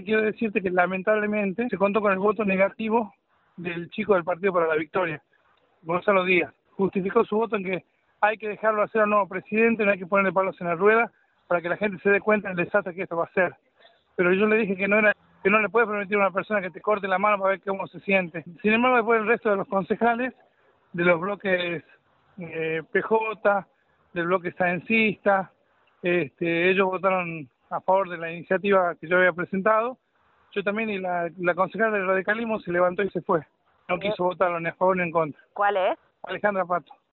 quiero decirte que lamentablemente se contó con el voto negativo del chico del Partido para la Victoria, Gonzalo Díaz. Justificó su voto en que hay que dejarlo hacer al nuevo presidente, no hay que ponerle palos en la rueda para que la gente se dé cuenta del desastre que esto va a ser. Pero yo le dije que no le puede permitir a una persona que te corte la mano para ver cómo se siente. Sin embargo, después el resto de los concejales, de los bloques PJ, del bloque saencista, ellos votaron a favor de la iniciativa que yo había presentado. Yo también, y la concejala del radicalismo se levantó y se fue. No quiso votar ni a favor ni en contra. ¿Cuál es? Alejandra Pato.